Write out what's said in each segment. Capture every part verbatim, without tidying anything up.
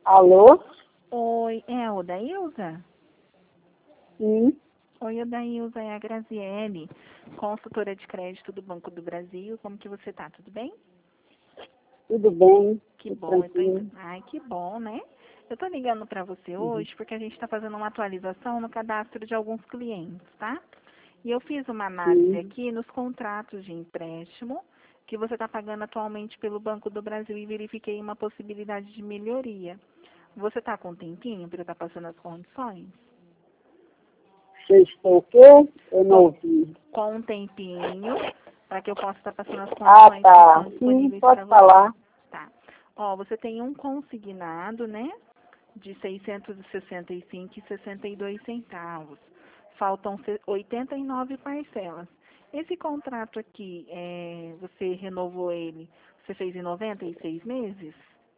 Alô? Oi, é a Odailza? Sim, Oi, Odailza, é a Graziele, consultora de crédito do Banco do Brasil. Como que você tá? Tudo bem? tudo bem, Que tudo bom, eu tô... ent- tranquilo. Ai, que bom, né? Eu tô ligando para você Uhum. hoje porque a gente está fazendo uma atualização no cadastro de alguns clientes, tá? E eu fiz uma análise Sim, aqui nos contratos de empréstimo que você está pagando atualmente pelo Banco do Brasil e verifiquei uma possibilidade de melhoria. Você está com um tempinho para eu estar passando as condições? você estou o quê? Eu não Com, ouvi. com um tempinho para que eu possa estar passando as Ah, condições que tá. estão Sim, disponíveis pode para você. falar. Tá. Ó, você tem um consignado, né? De seiscentos e sessenta e cinco e sessenta e dois centavos. Faltam se- oitenta e nove parcelas. Esse contrato aqui, é, você renovou ele, você fez em noventa e seis meses?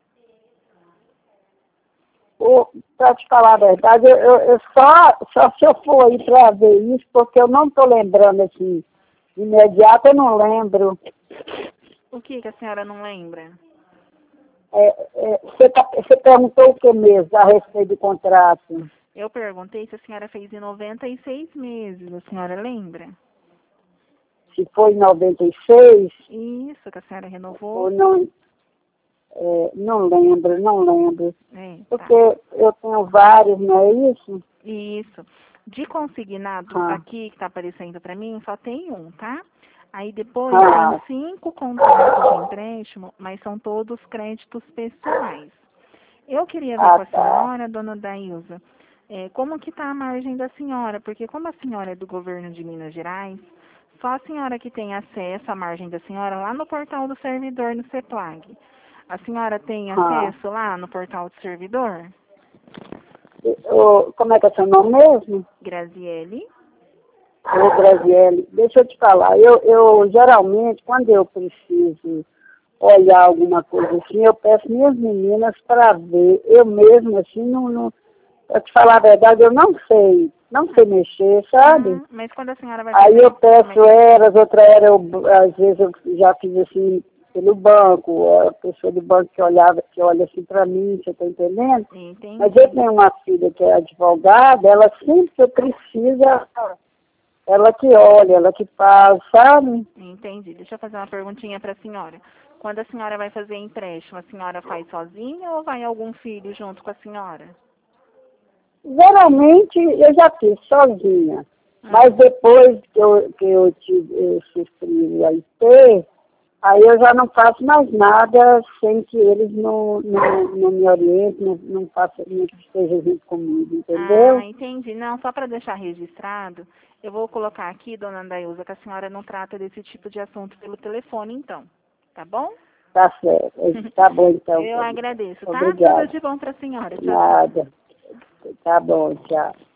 Para te falar a verdade, eu, eu, eu só, só se eu for aí para ver isso, porque eu não estou lembrando assim, de imediato, eu não lembro. O que que a senhora não lembra? É, é, você, tá, você perguntou o que mesmo a respeito do contrato? Eu perguntei se a senhora fez em noventa e seis meses, a senhora lembra? Se foi em noventa e seis Isso, que a senhora ou renovou? não, é, não lembro, não lembro. É, tá. Porque eu tenho vários, não é isso? Isso. De consignado Ah, aqui que está aparecendo para mim, só tem um, tá? Aí depois tem ah, cinco contratos de empréstimo, mas são todos créditos pessoais. Eu queria ver ah, com a tá. senhora, dona Dailza, é, como que está a margem da senhora, porque como a senhora é do governo de Minas Gerais, só a senhora que tem acesso à margem da senhora lá no portal do servidor no CEPLAG. A senhora tem Ah. acesso lá no portal do servidor? Eu, como é que é seu nome mesmo? Graziele? Ô, Graziele, deixa eu te falar. Eu, eu, geralmente, quando eu preciso olhar alguma coisa assim, eu peço minhas meninas para ver. Eu mesmo, assim, não, não, para te falar a verdade, eu não sei. Não sei mexer, sabe? Ah, mas quando a senhora vai Aí fazer eu empréstimo, peço elas, outra era, eu, às vezes eu já fiz assim pelo banco, a pessoa do banco que olhava, que olha assim para mim, você está entendendo? Mas eu entendi, tenho uma filha que é advogada, ela sempre que eu preciso, ela ela que olha, ela que faz, sabe? entendi. Deixa eu fazer uma perguntinha para a senhora. Quando a senhora vai fazer empréstimo, a senhora faz sozinha ou vai algum filho junto com a senhora? Geralmente eu já fiz sozinha, Ah, mas depois que eu, que eu, tive, eu sofri o I P, aí eu já não faço mais nada sem que eles não, não, não me orientem, não, não, façam, não estejam junto comigo, ah, entendeu? entendi. Não, só para deixar registrado, eu vou colocar aqui, dona Andaiusa, que a senhora não trata desse tipo de assunto pelo telefone, então. Tá bom? Tá certo. Tá bom então. Eu agradeço, tá? Tudo Obrigada. de bom para a senhora. Tchau, tchau. Nada. Tá bom, tchau.